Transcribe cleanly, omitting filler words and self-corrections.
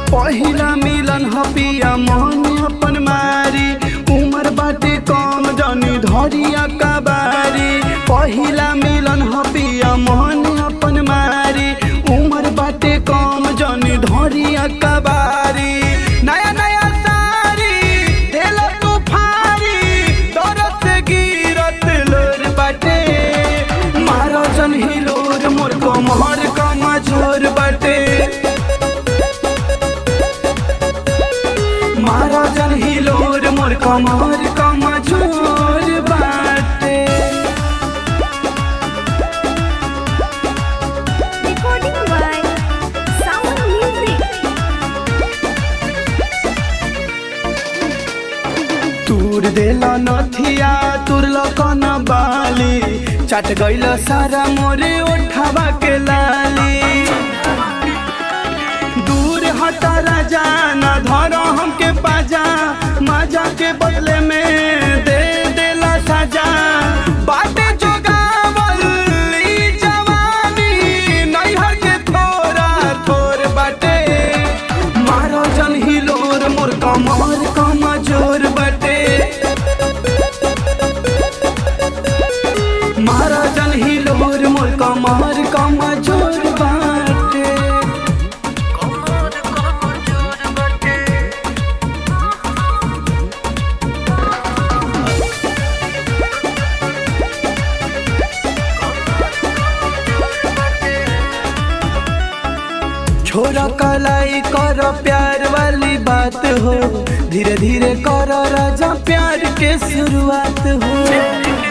पहिला मिलन ह पिया मन अपन मारी उमर बाटे कम जनी धरिया कबारी पहिला मिलन ह पिया मन अपन मारी उमर बाटे कम जनी धरिया कबारी नया नया सारी दिल तूफारी दरद से गिरत लोर बाटे मारो जन हिलोर मोर कमर कमजोर बाटे मारो जन हिलोर मोर कमर कमजोर बाटे। Recording by Sound Music. तूर देला नथिया तुरल कन बाली चाट गइल सारा मोरे ओठवा के लाली दूर हटा राजा न धरो हमके पाजा मजा के बदले में दे देला सजा बाटे जोगावल ई जवानी नैहर के थोड़ा थोर बाटे मारो जन हिलोर मोर कमर कमजोर बाटे मारो जन हिलोर मोर कमर कमजोर बाटे। छोरा कलाई कर प्यार वाली बात हो धीरे धीरे कर राजा प्यार के शुरुआत हो।